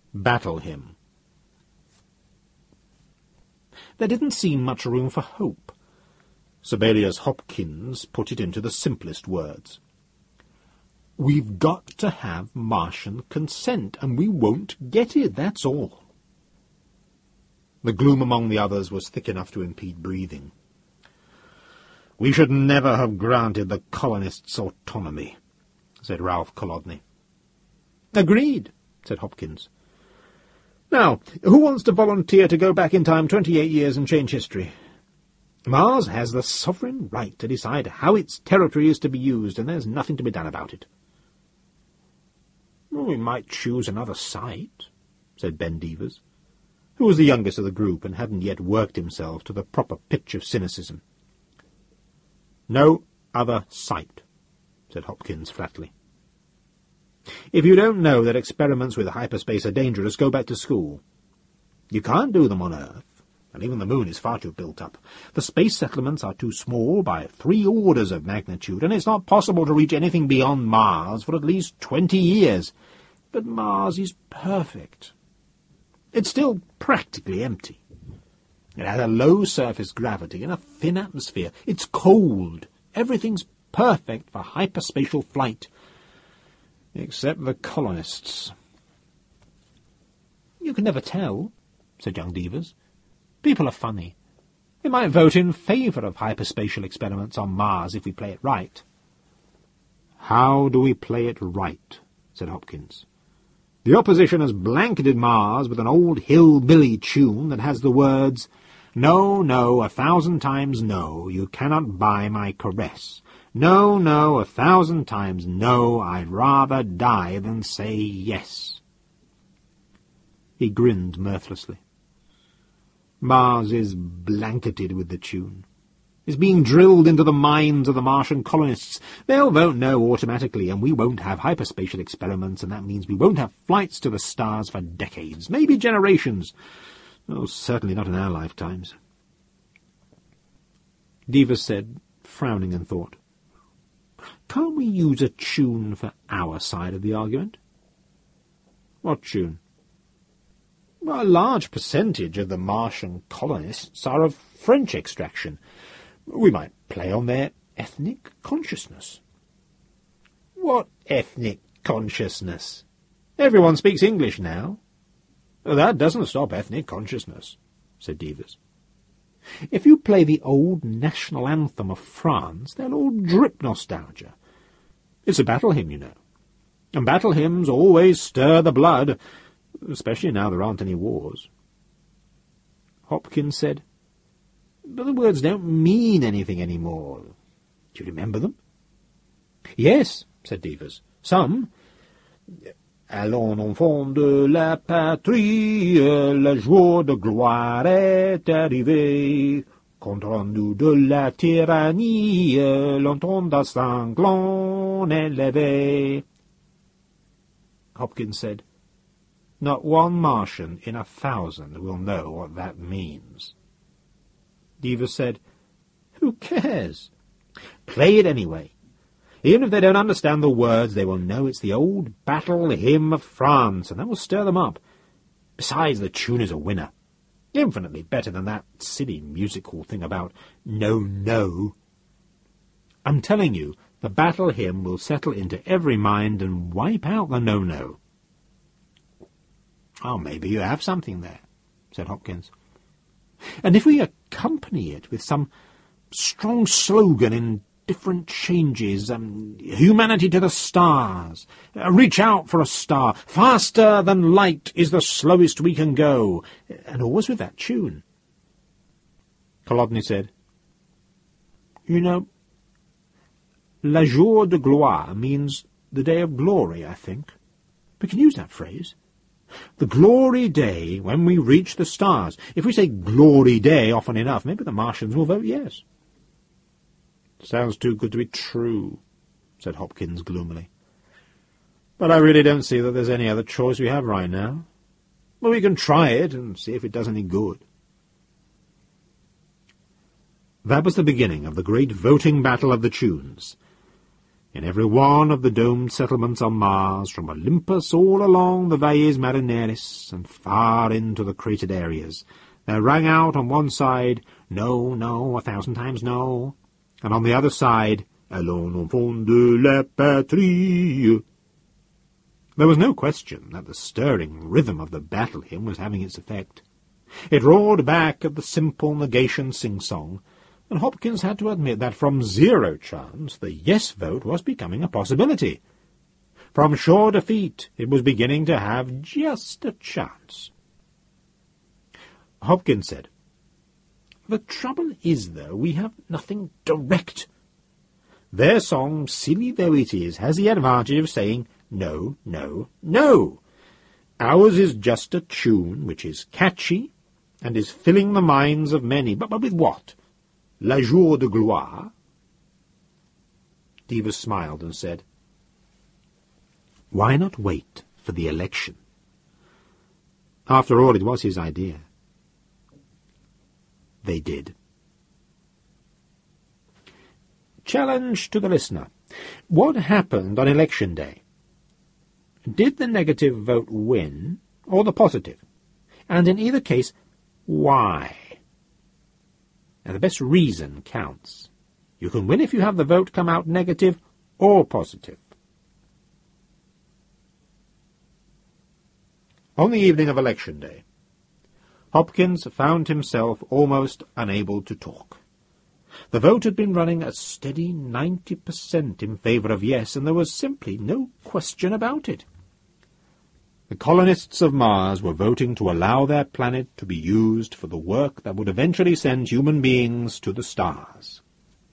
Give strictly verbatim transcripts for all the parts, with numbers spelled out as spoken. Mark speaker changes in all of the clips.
Speaker 1: Battle Hymn. There didn't seem much room for hope. Sibelius Hopkins put it into the simplest words. We've got to have Martian consent, and we won't get it, that's all. The gloom among the others was thick enough to impede breathing. We should never have granted the colonists autonomy, said Ralph Kolodny. Agreed, said Hopkins. Now, who wants to volunteer to go back in time twenty-eight years and change history? Mars has the sovereign right to decide how its territory is to be used, and there's nothing to be done about it. Well, we might choose another site, said Ben Devers, who was the youngest of the group and hadn't yet worked himself to the proper pitch of cynicism. No other site, said Hopkins flatly. If you don't know that experiments with hyperspace are dangerous, go back to school. You can't do them on Earth, and even the moon is far too built up. The space settlements are too small by three orders of magnitude, and it's not possible to reach anything beyond Mars for at least twenty years. But Mars is perfect. It's still practically empty. It has a low surface gravity and a thin atmosphere. It's cold. Everything's perfect for hyperspatial flight. Except the colonists. You can never tell, said young Devers. People are funny. They might vote in favour of hyperspatial experiments on Mars if we play it right. How do we play it right? Said Hopkins. The opposition has blanketed Mars with an old hillbilly tune that has the words, No, no, a thousand times no, you cannot buy my caress. No, no, a thousand times no, I'd rather die than say yes. He grinned mirthlessly. Mars is blanketed with the tune. It's being drilled into the minds of the Martian colonists. They'll vote no automatically, and we won't have hyperspatial experiments, and that means we won't have flights to the stars for decades, maybe generations. Oh, certainly not in our lifetimes. Devers said, frowning in thought, Can't we use a tune for our side of the argument? What tune? Well, a large percentage of the Martian colonists are of French extraction. We might play on their ethnic consciousness. What ethnic consciousness? Everyone speaks English now. That doesn't stop ethnic consciousness, said Devers. If you play the old national anthem of France, they'll all drip nostalgia. It's a battle hymn, you know. And battle hymns always stir the blood, especially now there aren't any wars. Hopkins said, But the words don't mean anything any more. Do you remember them? Yes, said Devers. Some. Allons, enfants de la patrie, le jour de gloire est arrivé. Contre-nous de la tyrannie, l'entendre sanglant élevé. Hopkins said, Not one Martian in a thousand will know what that means. Devers said, Who cares? Play it anyway. Even if they don't understand the words, they will know it's the old battle hymn of France, and that will stir them up. Besides, the tune is a winner. Infinitely better than that silly music-hall thing about no, no. I'm telling you, the battle hymn will settle into every mind and wipe out the no-no. Oh, maybe you have something there, said Hopkins. And if we accompany it with some strong slogan in different changes, um, humanity to the stars, uh, reach out for a star, faster than light is the slowest we can go, and always with that tune. Kolodny said, You know, le jour de gloire means the day of glory, I think. We can use that phrase. The glory day when we reach the stars. If we say glory day often enough, maybe the Martians will vote yes. Sounds too good to be true, said Hopkins gloomily. But I really don't see that there's any other choice we have right now. Well, we can try it and see if it does any good. That was the beginning of the great voting battle of the tunes. In every one of the domed settlements on Mars, from Olympus all along the Valles Marineris and far into the cratered areas, there rang out on one side, "No, no, a thousand times no," and on the other side, "Allons, enfants de la patrie." There was no question that the stirring rhythm of the battle hymn was having its effect. It roared back at the simple negation sing-song, and Hopkins had to admit that from zero chance the yes vote was becoming a possibility. From sure defeat it was beginning to have just a chance. Hopkins said, "The trouble is, though, we have nothing direct. Their song, silly though it is, has the advantage of saying no, no, no. Ours is just a tune which is catchy and is filling the minds of many, but, but with what? La jour de gloire?" Devers smiled and said, "Why not wait for the election?" After all, it was his idea. They did. Challenge to the listener. What happened on election day? Did the negative vote win, or the positive? And in either case, why? And the best reason counts. You can win if you have the vote come out negative or positive. On the evening of election day, Hopkins found himself almost unable to talk. The vote had been running a steady ninety percent in favour of yes, and there was simply no question about it. The colonists of Mars were voting to allow their planet to be used for the work that would eventually send human beings to the stars.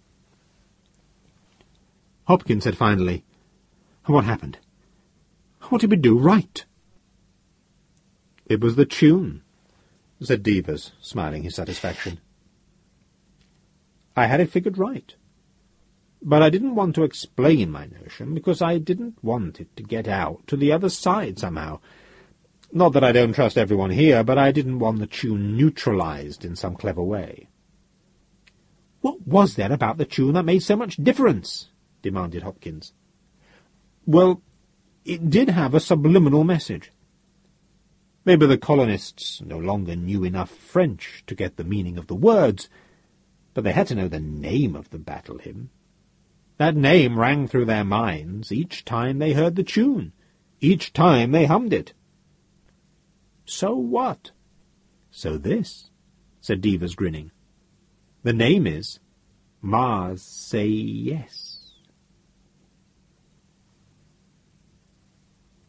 Speaker 1: Hopkins said finally, "What happened? What did we do right?" "It was the tune," said Devers, smiling his satisfaction. "I had it figured right. But I didn't want to explain my notion, because I didn't want it to get out to the other side somehow. Not that I don't trust everyone here, but I didn't want the tune neutralized in some clever way." "What was there about the tune that made so much difference?" demanded Hopkins. "Well, it did have a subliminal message. Maybe the colonists no longer knew enough French to get the meaning of the words, but they had to know the name of the battle hymn. That name rang through their minds each time they heard the tune, each time they hummed it." "So what?" "So this," said Devers, grinning. "The name is Mars Say Yes."